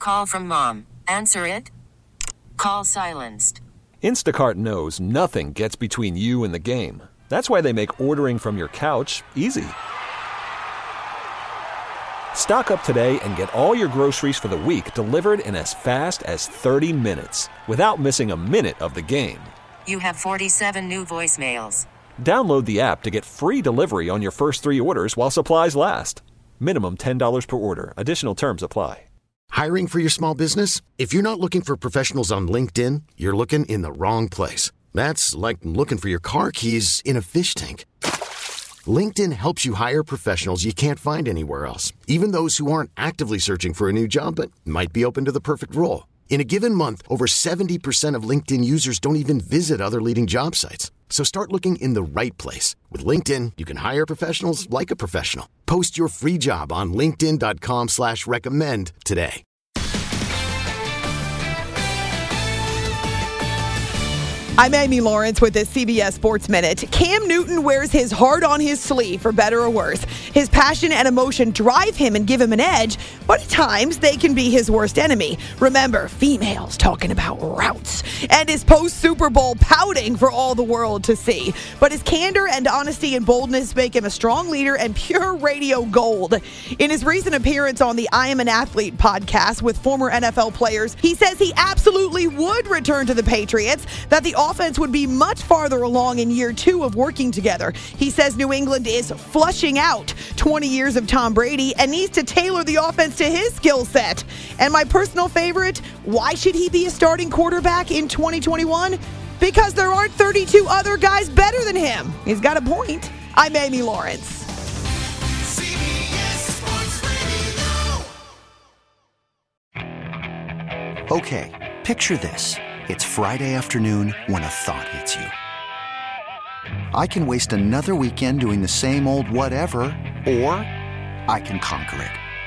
call from mom. Answer it. Call silenced. Instacart knows nothing gets between you and the game. That's why they make ordering from your couch easy. Stock up today and get all your groceries for the week delivered in as fast as 30 minutes without missing a minute of the game. You have 47 new voicemails. Download the app to get free delivery on your first 3 orders while supplies last. Minimum $10 per order. Additional terms apply. Hiring for your small business? If you're not looking for professionals on LinkedIn, you're looking in the wrong place. That's like looking for your car keys in a fish tank. LinkedIn helps you hire professionals you can't find anywhere else, even those who aren't actively searching for a new job but might be open to the perfect role. In a given month, over 70% of LinkedIn users don't even visit other leading job sites. So start looking in the right place. With LinkedIn, you can hire professionals like a professional. Post your free job on linkedin.com/recommend today. I'm Amy Lawrence with this CBS Sports Minute. Cam Newton wears his heart on his sleeve, for better or worse. His passion and emotion drive him and give him an edge, but at times they can be his worst enemy. Remember, females talking about routes. And his post-Super Bowl pouting for all the world to see. But his candor and honesty and boldness make him a strong leader and pure radio gold. In his recent appearance on the I Am an Athlete podcast with former NFL players, he says he absolutely would return to the Patriots, that the offense would be much farther along in year 2 of working together. He says New England is flushing out 20 years of Tom Brady and needs to tailor the offense to his skill set. And my personal favorite, why should he be a starting quarterback in 2021? Because there aren't 32 other guys better than him. He's got a point. I'm Amy Lawrence. Okay, picture this. It's Friday afternoon when a thought hits you. I can waste another weekend doing the same old whatever, or I can conquer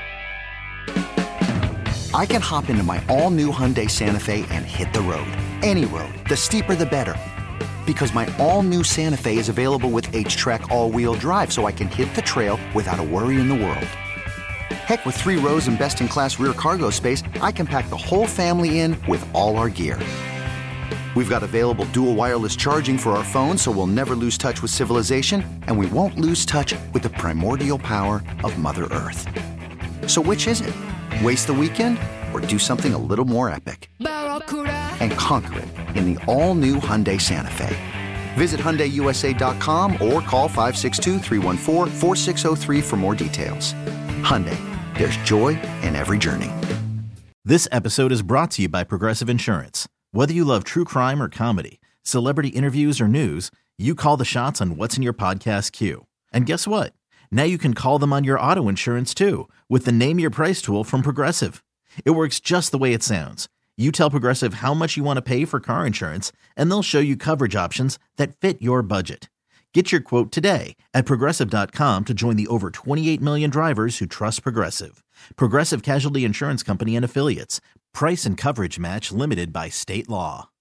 it. I can hop into my all-new Hyundai Santa Fe and hit the road. Any road. The steeper, the better. Because my all-new Santa Fe is available with H-Track all-wheel drive, so I can hit the trail without a worry in the world. Heck, with 3 rows and best-in-class rear cargo space, I can pack the whole family in with all our gear. We've got available dual wireless charging for our phones, so we'll never lose touch with civilization, and we won't lose touch with the primordial power of Mother Earth. So which is it? Waste the weekend or do something a little more epic? And conquer it in the all-new Hyundai Santa Fe. Visit HyundaiUSA.com or call 562-314-4603 for more details. Hyundai, there's joy in every journey. This episode is brought to you by Progressive Insurance. Whether you love true crime or comedy, celebrity interviews or news, you call the shots on what's in your podcast queue. And guess what? Now you can call them on your auto insurance too with the Name Your Price tool from Progressive. It works just the way it sounds. You tell Progressive how much you want to pay for car insurance, and they'll show you coverage options that fit your budget. Get your quote today at Progressive.com to join the over 28 million drivers who trust Progressive. Progressive Casualty Insurance Company and Affiliates. Price and coverage match limited by state law.